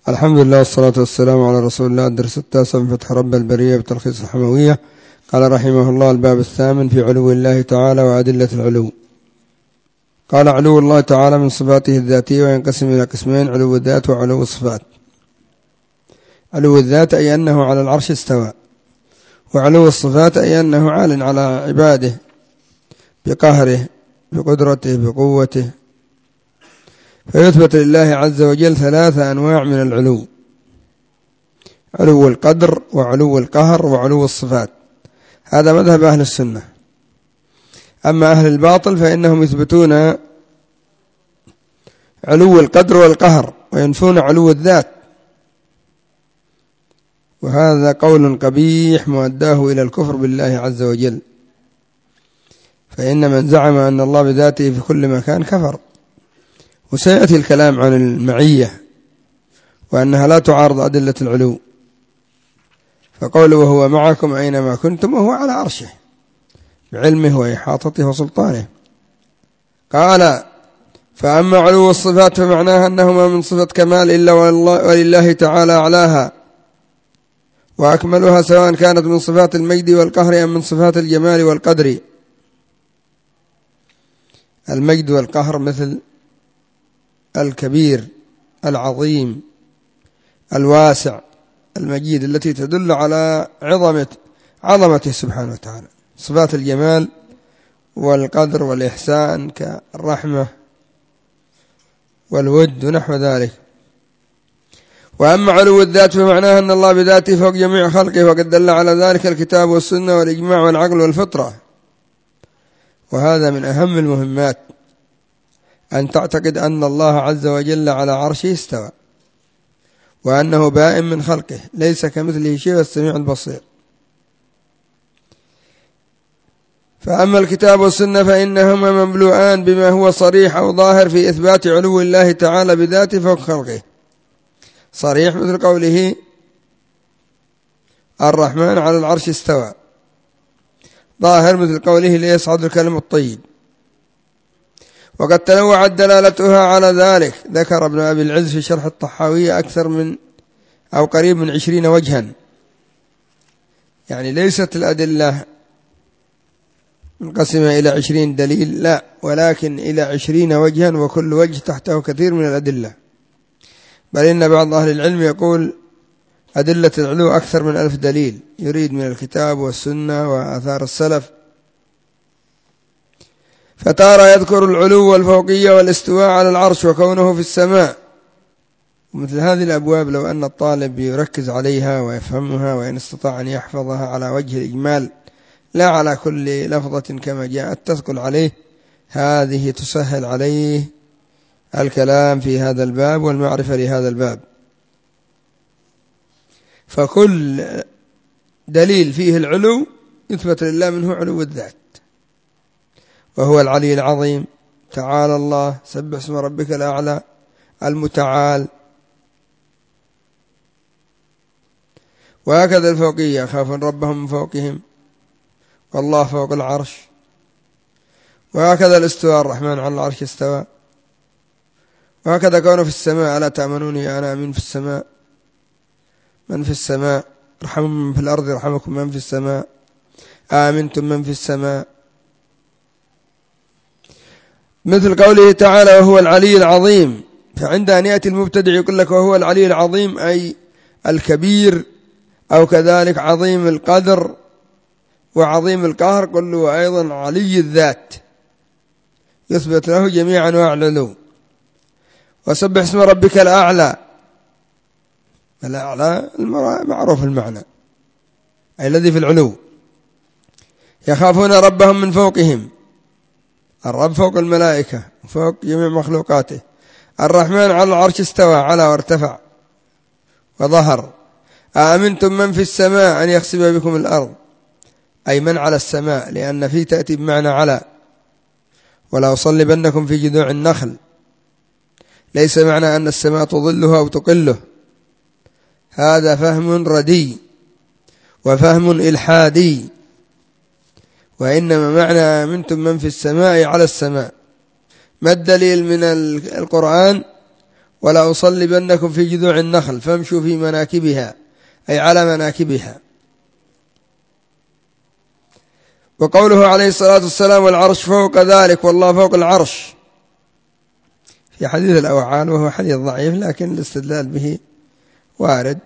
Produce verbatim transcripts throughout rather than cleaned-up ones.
الحمد لله والصلاة والسلام على رسول الله. الدرس التاسع من فتح رب البرية بتلخيص الحموية. قال رحمه الله: الباب الثامن في علو الله تعالى وأدلة العلو. قال: علو الله تعالى من صفاته الذاتية، وينقسم إلى قسمين: علو الذات وعلو الصفات. علو الذات أي أنه على العرش استوى، وعلو الصفات أي أنه عال على عباده بقهره بقدرته بقوته. فيثبت لله عز وجل ثلاثة أنواع من العلو: علو القدر وعلو القهر وعلو الصفات. هذا مذهب أهل السنة. أما أهل الباطل فإنهم يثبتون علو القدر والقهر وينفون علو الذات، وهذا قول قبيح مؤداه إلى الكفر بالله عز وجل، فإن من زعم أن الله بذاته في كل مكان كفر. وسيأتي الكلام عن المعية وأنها لا تعارض أدلة العلو، فقوله وهو معكم أينما كنتم وهو على عرشه بعلمه وإحاطته وسلطانه. قال: فأما علو الصفات فمعناها أنهما من صفة كمال إلا ولله تعالى أعلاها وأكملها، سواء كانت من صفات المجد والقهر أم من صفات الجمال والقدر. المجد والقهر مثل الكبير العظيم الواسع المجيد التي تدل على عظمة عظمته سبحانه وتعالى. صفات الجمال والقدر والإحسان كالرحمة والود ونحو ذلك. وأما علو الذات فمعناها أن الله بذاته فوق جميع خلقه، وقد دل على ذلك الكتاب والسنة والإجماع والعقل والفطرة. وهذا من أهم المهمات، أن تعتقد أن الله عز وجل على عرشه استوى، وأنه بائن من خلقه ليس كمثله شيء والسميع البصير. فأما الكتاب والسنة فإنهما مملوءان بما هو صريح أو ظاهر في إثبات علو الله تعالى بذاته فوق خلقه. صريح مثل قوله الرحمن على العرش استوى، ظاهر مثل قوله ليصعد الكلم الطيب. وقد تنوعت دلالتها على ذلك. ذكر ابن أبي العز في شرح الطحاوية أكثر من أو قريب من عشرين وجها، يعني ليست الأدلة منقسمة إلى عشرين دليل، لا، ولكن إلى عشرين وجها، وكل وجه تحته كثير من الأدلة. بل إن بعض أهل العلم يقول أدلة العلو أكثر من ألف دليل، يريد من الكتاب والسنة وآثار السلف. فتارة يذكر العلو والفوقية والاستواء على العرش وكونه في السماء. ومثل هذه الأبواب لو أن الطالب يركز عليها ويفهمها، وإن استطاع أن يحفظها على وجه الإجمال لا على كل لفظة كما جاءت تثقل عليه، هذه تسهل عليه الكلام في هذا الباب والمعرفة لهذا الباب. فكل دليل فيه العلو يثبت لله منه علو الذات، وهو العلي العظيم. تعالى الله، سبح اسم ربك الأعلى المتعال. وهكذا الفوقية، يخافون ربهم من فوقهم والله فوق العرش. وهكذا الاستواء، الرحمن على العرش استوى. وهكذا كونه في السماء، ألا تأمنوني أنا أمين في السماء. من في السماء رحموا من في الأرض رحمكم من في السماء. آمنتم من في السماء. مثل قوله تعالى وهو العلي العظيم. فعند أن يأتي المبتدع يقول لك وهو العلي العظيم أي الكبير، أو كذلك عظيم القدر وعظيم القهر، قل له أيضا علي الذات، يثبت له جميع أنواع العلو. وسبح اسم ربك الأعلى. الأعلى معروف المعنى، أي الذي في العلو. يخافون ربهم من فوقهم، الرب فوق الملائكة فوق جميع مخلوقاته. الرحمن على العرش استوى، على وارتفع وظهر. آمنتم من في السماء أن يخسف بكم الأرض، أي من على السماء، لأن في تأتي بمعنى على. ولا أصلبنكم في جذوع النخل، ليس معنى أن السماء تظله أو تقله، هذا فهم ردي وفهم إلحادي. وإنما معنى آمنتم من في السماء على السماء. ما الدليل من القرآن؟ ولا أصلبنكم في جذوع النخل فامشوا في مناكبها أي على مناكبها. وقوله عليه الصلاة والسلام والعرش فوق ذلك والله فوق العرش في حديث الأوعال، وهو حديث ضعيف لكن الاستدلال به وارد،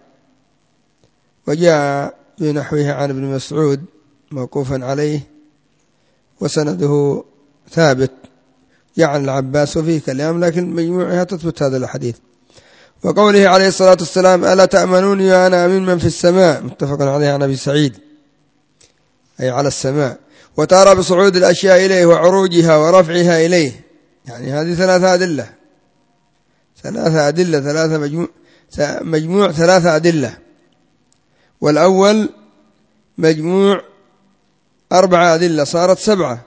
وجاء بنحوه عن ابن مسعود موقوفا عليه وسنده ثابت يعني العباس، وفيه كلام لكن مجموعها تثبت هذا الحديث. وقوله عليه الصلاة والسلام ألا تأمنوني وأنا أمين من في السماء متفق عليه عن أبي سعيد أي على السماء. وترى بصعود الأشياء إليه وعروجها ورفعها إليه، يعني هذه ثلاثة أدلة ثلاثة أدلة ثلاثة مجموع مجموع ثلاثة أدلة، والأول مجموع أربعة أدلة صارت سبعة،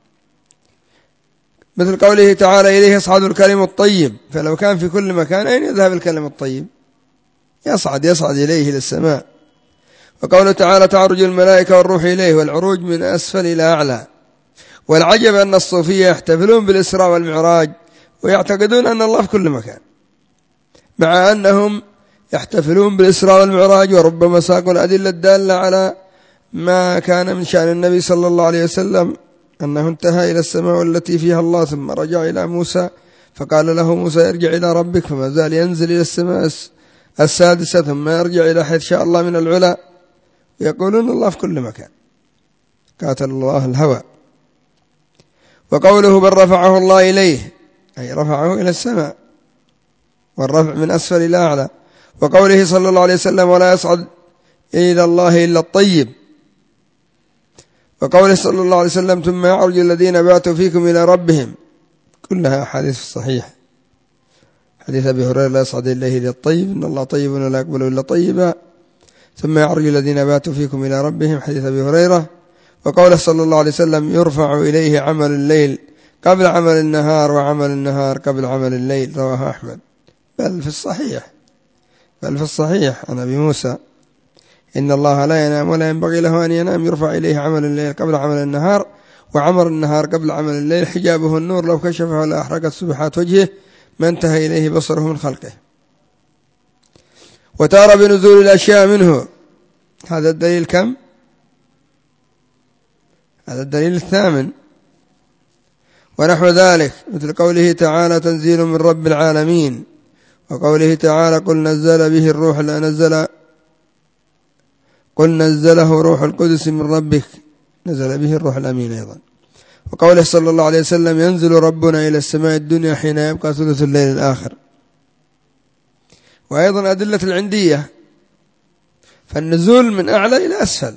مثل قوله تعالى إليه يصعد الكلم الطيب، فلو كان في كل مكان أين يذهب الكلم الطيب؟ يصعد يصعد إليه للسماء. وقوله تعالى تعرج الملائكة والروح إليه، والعروج من أسفل إلى أعلى. والعجب أن الصوفية يحتفلون بالإسراء والمعراج ويعتقدون أن الله في كل مكان، مع أنهم يحتفلون بالإسراء والمعراج وربما ساقوا الأدلة الدالة على ما كان من شأن النبي صلى الله عليه وسلم أنه انتهى إلى السماء التي فيها الله ثم رجع إلى موسى فقال له موسى ارجع إلى ربك، فما زال ينزل إلى السماء السادسة ثم يرجع إلى حيث شاء الله من العلا، يقولون الله في كل مكان، قاتل الله الهوى. وقوله بل رفعه الله إليه أي رفعه إلى السماء، والرفع من أسفل إلى أعلى. وقوله صلى الله عليه وسلم ولا يصعد إلى الله إلا الطيب. وقوله صلى الله عليه وسلم ثم يعرج الذين باتوا فيكم إلى ربهم، كلها حديث صحيح. حديث أبي هريرة لا يصعد إليه إلا الطيب إن الله طيب ولا يقبل إلا طيبا، ثم يعرج الذين باتوا فيكم إلى ربهم حديث أبي هريرة. وقوله صلى الله عليه وسلم يرفع إليه عمل الليل قبل عمل النهار وعمل النهار قبل عمل الليل، رواه أحمد. بل في الصحيح بل في الصحيح عن أبي موسى إن الله لا ينام ولا ينبغي له أن ينام يرفع إليه عمل الليل قبل عمل النهار وعمل النهار قبل عمل الليل، حجابه النور لو كشفه لأحرقت سبحات وجهه ما انتهى إليه بصره من خلقه. وتارى بنزول الأشياء منه، هذا الدليل كم؟ هذا الدليل الثامن. ونحو ذلك مثل قوله تعالى تنزيل من رب العالمين، وقوله تعالى قل نزل به الروح لا نزل قل نزله روح القدس من ربك، نزل به الروح الأمين أيضا. وقوله صلى الله عليه وسلم ينزل ربنا إلى السماء الدنيا حين يبقى ثلث الليل الآخر. وأيضا أدلة العندية، فالنزول من أعلى إلى أسفل،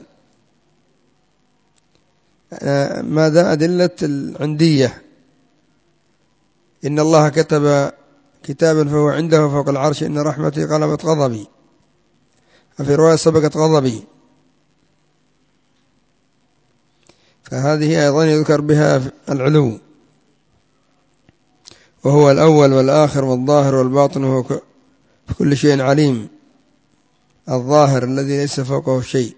ماذا أدلة العندية؟ إن الله كتب كتابا فهو عنده فوق العرش إن رحمتي غلبت غضبي، وفي رواية سبقت غضبي، فهذه أيضا يذكر بها العلو، وهو الأول والآخر والظاهر والباطن، وهو في كل شيء عليم، الظاهر الذي ليس فوقه شيء،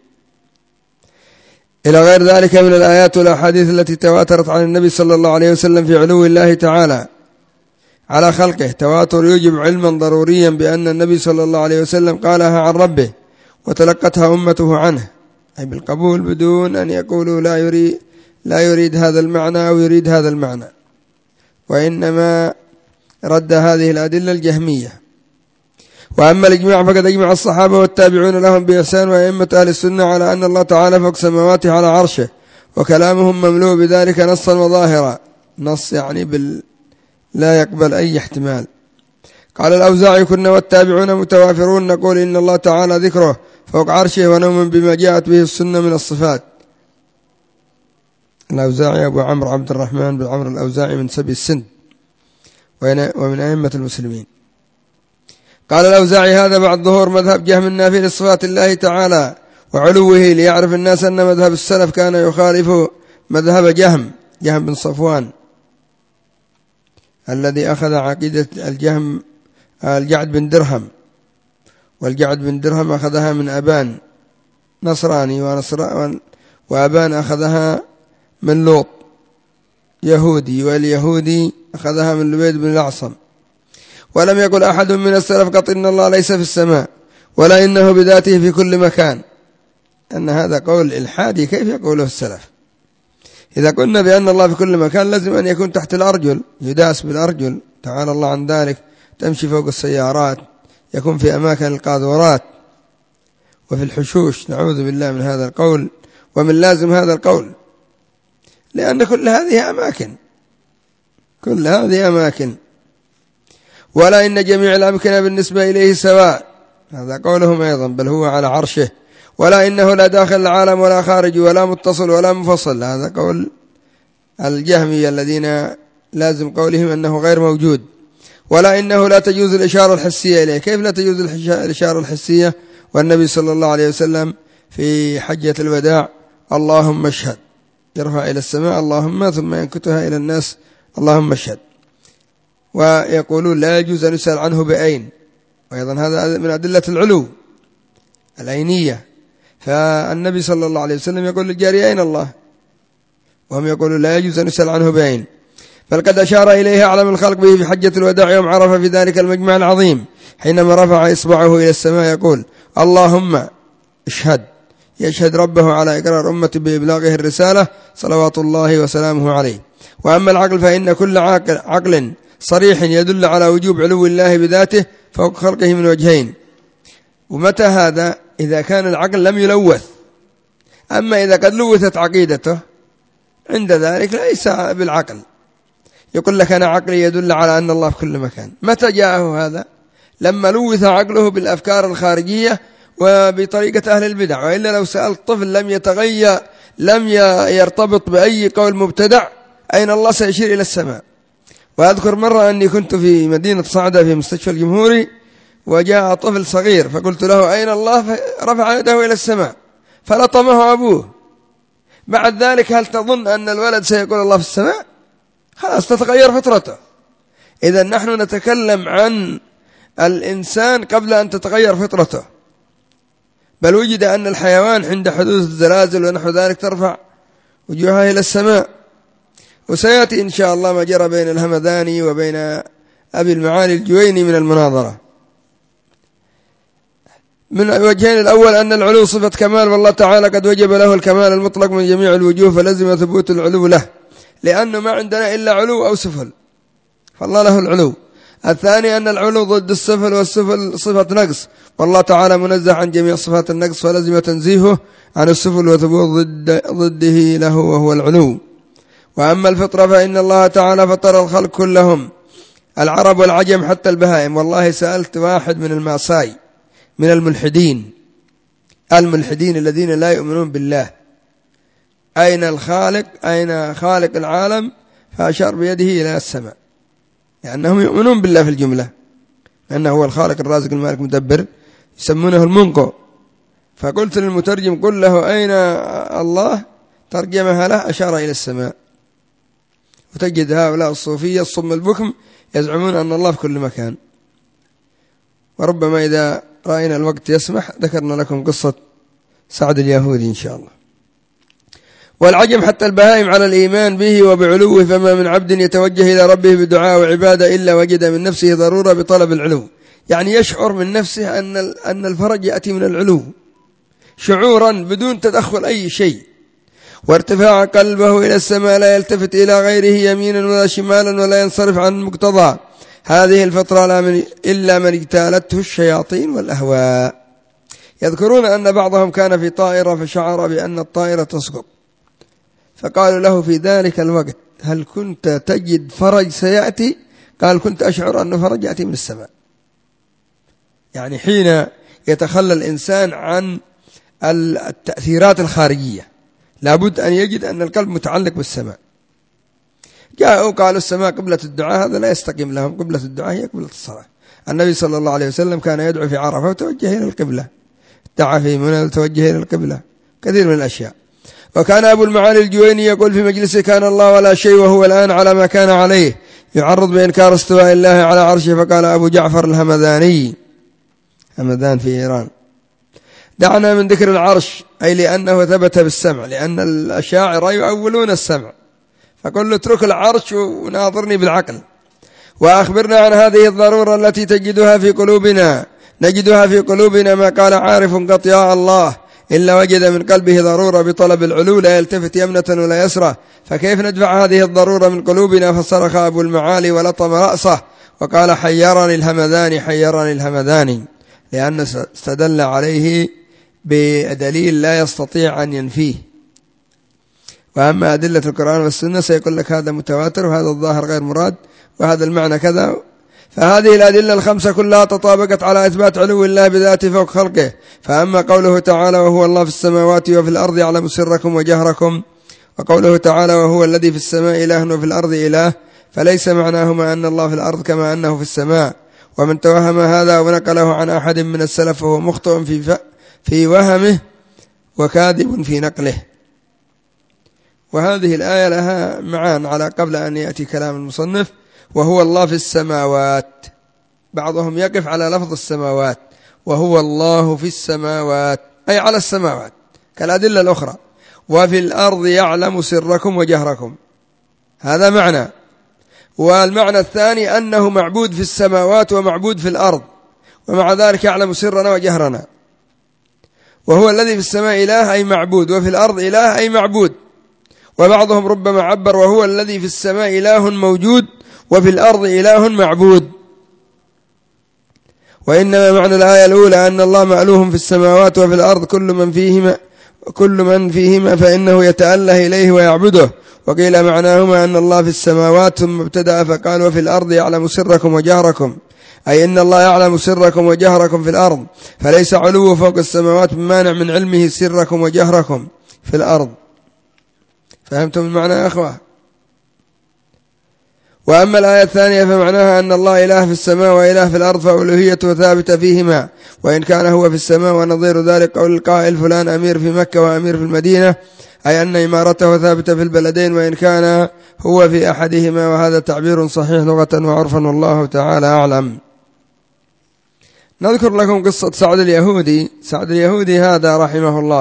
إلى غير ذلك من الآيات والأحاديث التي تواترت عن النبي صلى الله عليه وسلم في علو الله تعالى على خلقه، تواتر يوجب علما ضروريا بأن النبي صلى الله عليه وسلم قالها عن ربه وتلقتها أمته عنه، أي بالقبول بدون أن يقولوا لا يريد, لا يريد هذا المعنى أو يريد هذا المعنى. وإنما رد هذه الأدلة الجهمية. وأما الإجماع فقد أجمع الصحابة والتابعون لهم بإحسان وأئمة أهل السنة على أن الله تعالى فوق سماواته على عرشه، وكلامهم مملوء بذلك نصا وظاهرا، نص يعني بال لا يقبل أي احتمال. قال الأوزاعي كنا والتابعون متوافرون نقول إن الله تعالى ذكره فوق عرشه ونوم بما جاءت به السنة من الصفات. الأوزاعي أبو عمرو عبد الرحمن بن عمرو الأوزاعي من سبي السند ومن أئمة المسلمين. قال الأوزاعي هذا بعد ظهور مذهب جهم النافي لصفات الله تعالى وعلوه، ليعرف الناس أن مذهب السلف كان يخالف مذهب جهم جهم بن صفوان الذي أخذ عقيدة الجهم الجعد بن درهم، والجعد بن درهم أخذها من أبان نصراني ونصر وأبان أخذها من لوط يهودي، واليهودي أخذها من لبيد بن الأعصم. ولم يقل أحد من السلف قط إن الله ليس في السماء ولا إنه بذاته في كل مكان، أن هذا قول إلحادي كيف يقوله السلف؟ إذا قلنا بأن الله في كل مكان لازم أن يكون تحت الأرجل، يداس بالأرجل، تعالى الله عن ذلك، تمشي فوق السيارات، يكون في أماكن القاذورات وفي الحشوش، نعوذ بالله من هذا القول ومن لازم هذا القول، لأن كل هذه أماكن كل هذه أماكن. ولا إن جميع الأمكنة بالنسبة إليه سواء، هذا قولهم أيضا، بل هو على عرشه. ولا إنه لا داخل العالم ولا خارج ولا متصل ولا منفصل، هذا قول الجهمية الذين لازم قولهم أنه غير موجود. ولا إنه لا تجوز الإشارة الحسية إليه، كيف لا تجوز الإشارة الحسية والنبي صلى الله عليه وسلم في حجة الوداع اللهم اشهد يرفع إلى السماء اللهم ثم ينكتها إلى الناس اللهم اشهد. ويقولون لا يجوز أن يسأل عنه بأين، وأيضا هذا من أدلة العلو العينية، فالنبي صلى الله عليه وسلم يقول للجارية أين الله، وهم يقولون لا يجوز أن يسأل عنه بأين. بل قد أشار إليه أعلم الخلق به في حجة الوداع يوم عرفة في ذلك المجمع العظيم، حينما رفع إصبعه إلى السماء يقول اللهم اشهد، يشهد ربه على إقرار أمته بإبلاغه الرسالة صلوات الله وسلامه عليه. وأما العقل فإن كل عقل, عقل صريح يدل على وجوب علو الله بذاته فوق خلقه من وجهين. ومتى هذا؟ إذا كان العقل لم يلوث. أما إذا قد لوثت عقيدته عند ذلك ليس بالعقل، يقول لك أنا عقلي يدل على أن الله في كل مكان. متى جاءه هذا؟ لما لوث عقله بالأفكار الخارجية وبطريقة أهل البدع. وإلا لو سألت طفل لم يتغير لم يرتبط بأي قول مبتدع أين الله سيشير إلى السماء. وأذكر مرة أني كنت في مدينة صعدة في مستشفى الجمهوري وجاء طفل صغير فقلت له أين الله، فرفع يده إلى السماء فلطمه أبوه. بعد ذلك هل تظن أن الولد سيقول الله في السماء؟ خلاص تتغير فطرته. إذا نحن نتكلم عن الإنسان قبل أن تتغير فطرته. بل وجد أن الحيوان عند حدوث الزلازل ونحو ذلك ترفع وجوهها إلى السماء. وسيأتي إن شاء الله ما جرى بين الهمذاني وبين أبي المعالي الجويني من المناظرة. من الوجهين الأول أن العلو صفة كمال، والله تعالى قد وجب له الكمال المطلق من جميع الوجوه، فلزم ثبوت العلو له، لأنه ما عندنا إلا علو أو سفل، فالله له العلو. الثاني أن العلو ضد السفل، والسفل صفة نقص، والله تعالى منزه عن جميع صفات النقص، فلزم تنزيهه عن السفل وثبوت ضد ضده له وهو العلو. وأما الفطرة فإن الله تعالى فطر الخلق كلهم، العرب والعجم حتى البهائم. والله سألت واحد من المعصاي من الملحدين الملحدين الذين لا يؤمنون بالله أين الخالق، أين خالق العالم، فأشار بيده إلى السماء، لأنهم يؤمنون بالله في الجملة، أنه هو الخالق الرازق المالك المدبر، يسمونه المنقو. فقلت للمترجم قل له أين الله، ترجمها له أشار إلى السماء. وتجد هؤلاء الصوفية الصم البكم يزعمون أن الله في كل مكان. وربما إذا رأينا الوقت يسمح ذكرنا لكم قصة سعد اليهودي إن شاء الله. والعجم حتى البهائم على الإيمان به وبعلوه، فما من عبد يتوجه إلى ربه بدعاء وعبادة إلا وجد من نفسه ضرورة بطلب العلو، يعني يشعر من نفسه أن أن الفرج يأتي من العلو شعورا بدون تدخل أي شيء. وارتفاع قلبه إلى السماء لا يلتفت إلى غيره يمينا ولا شمالا ولا ينصرف عن مقتضى هذه الفطرة لا من إلا من اجتالته الشياطين والأهواء. يذكرون أن بعضهم كان في طائرة فشعر بأن الطائرة تسقط، فقالوا له في ذلك الوقت هل كنت تجد فرج سيأتي؟ قال كنت أشعر أن فرج يأتي من السماء. يعني حين يتخلى الإنسان عن التأثيرات الخارجية لابد أن يجد أن القلب متعلق بالسماء. جاءوا قالوا السماء قبلة الدعاء، هذا لا يستقيم لهم، قبلة الدعاء هي قبلة الصلاة. النبي صلى الله عليه وسلم كان يدعو في عرفة وتوجه إلى القبلة، دعا في منى وتوجه إلى القبلة، كثير من الأشياء. وكان أبو المعالي الجويني يقول في مجلسه كان الله ولا شيء وهو الآن على ما كان عليه، يعرض بإنكار استواء الله على عرشه. فقال أبو جعفر الهمذاني، همذان في إيران، دعنا من ذكر العرش، أي لأنه ثبت بالسمع، لأن الأشاعرة يؤولون السمع، فقل له اترك العرش وناظرني بالعقل. وأخبرنا عن هذه الضرورة التي تجدها في قلوبنا نجدها في قلوبنا ما قال عارف قط يا الله إلا وجد من قلبه ضرورة بطلب العلو لا يلتفت يمنة ولا يسرى، فكيف ندفع هذه الضرورة من قلوبنا؟ فصرخ أبو المعالي ولطم رأسه وقال حيرني الهمذان حيرني الهمذان، لأن استدل عليه بدليل لا يستطيع أن ينفيه. وأما أدلة القرآن والسنة سيقول لك هذا متواتر وهذا الظاهر غير مراد وهذا المعنى كذا. فهذه الأدلة الخمسة كلها تطابقت على إثبات علو الله بذاته فوق خلقه. فأما قوله تعالى وهو الله في السماوات وفي الأرض يعلم سركم وجهركم، وقوله تعالى وهو الذي في السماء إله وفي الأرض إله، فليس معناهما أن الله في الأرض كما أنه في السماء. ومن توهم هذا ونقله عن أحد من السلف فهو مخطئ في, في وهمه وكاذب في نقله. وهذه الآية لها معان على قبل أن يأتي كلام المصنف. وهو الله في السماوات، بعضهم يقف على لفظ السماوات، وهو الله في السماوات أي على السماوات كالأدلة الأخرى. وفي الأرض يعلم سركم وجهركم، هذا معنى. والمعنى الثاني أنه معبود في السماوات ومعبود في الأرض، ومع ذلك يعلم سرنا وجهرنا. وهو الذي في السماء إله أي معبود، وفي الأرض إله أي معبود. وبعضهم ربما عبر وهو الذي في السماء إله موجود وفي الأرض إله معبود. وإنما معنى الآية الأولى أن الله مألوه في السماوات وفي الأرض كل من فيهما كل من فيهما فإنه يتأله إليه ويعبده. وقيل معناهما أن الله في السماوات ثم ابتدأ فقال وفي الأرض يعلم سركم وجهركم، أي إن الله يعلم سركم وجهركم في الأرض، فليس علوه فوق السماوات بمانع من علمه سركم وجهركم في الأرض. فهمتم المعنى يا أخوة؟ وأما الآية الثانية فمعناها أن الله إله في السماء وإله في الأرض، فألوهيته ثابتة فيهما، وإن كان هو في السماء. ونظير ذلك قول القائل فلان أمير في مكة وأمير في المدينة، أي أن إمارته ثابتة في البلدين وإن كان هو في أحدهما، وهذا تعبير صحيح لغة وعرفا والله تعالى أعلم. نذكر لكم قصة سعد اليهودي. سعد اليهودي هذا رحمه الله،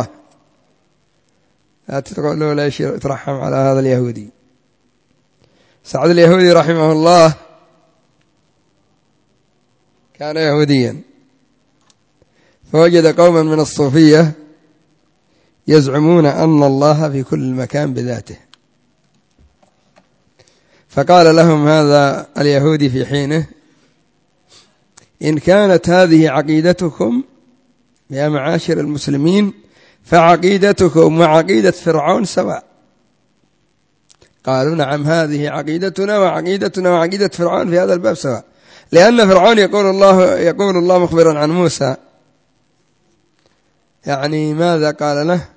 لا تقولوا لا يترحم على هذا اليهودي. سعد اليهودي رحمه الله كان يهوديا، فوجد قوما من الصوفية يزعمون أن الله في كل مكان بذاته، فقال لهم هذا اليهودي في حينه إن كانت هذه عقيدتكم يا معاشر المسلمين فعقيدتكم وعقيدة فرعون سواء. قالوا نعم هذه عقيدتنا وعقيدتنا وعقيدة فرعون في هذا الباب سواء، لأن فرعون يقول الله يقول الله مخبرا عن موسى، يعني ماذا قال له؟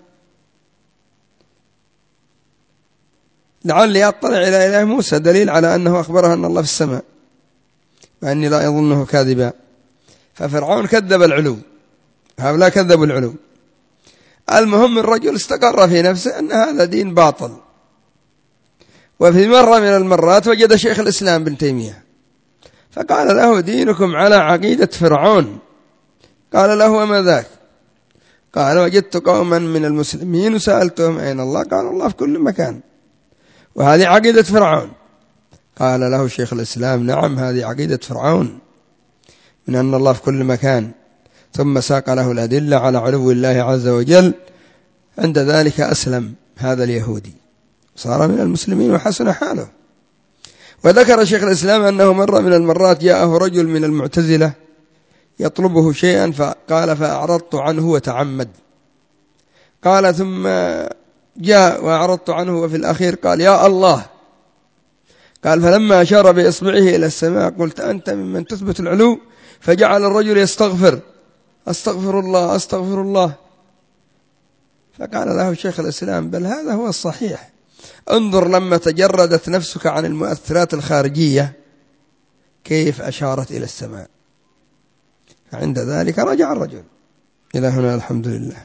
لعلي أطلع إلى إله موسى، دليل على أنه أخبره أن الله في السماء وأني لا يظنه كاذبا. ففرعون كذب العلو، هؤلاء كذبوا العلو. المهم الرجل استقر في نفسه أن هذا دين باطل. وفي مرة من المرات وجد شيخ الإسلام بن تيمية فقال له دينكم على عقيدة فرعون. قال له وما ذاك؟ قال وجدت قوما من المسلمين وسألتهم أين الله؟ قال الله في كل مكان وهذه عقيدة فرعون. قال له شيخ الإسلام نعم هذه عقيدة فرعون من أن الله في كل مكان، ثم ساق له الأدلة على علو الله عز وجل. عند ذلك أسلم هذا اليهودي صار من المسلمين وحسن حاله. وذكر شيخ الإسلام أنه مرة من المرات جاءه رجل من المعتزلة يطلبه شيئا فقال فأعرضت عنه وتعمد. قال ثم جاء وأعرضت عنه وفي الأخير قال يا الله. قال فلما أشار بإصبعه إلى السماء قلت أنت ممن تثبت العلو، فجعل الرجل يستغفر أستغفر الله أستغفر الله. فقال له شيخ الإسلام بل هذا هو الصحيح، انظر لما تجردت نفسك عن المؤثرات الخارجية كيف أشارت إلى السماء. فعند ذلك رجع الرجل. إلى هنا الحمد لله.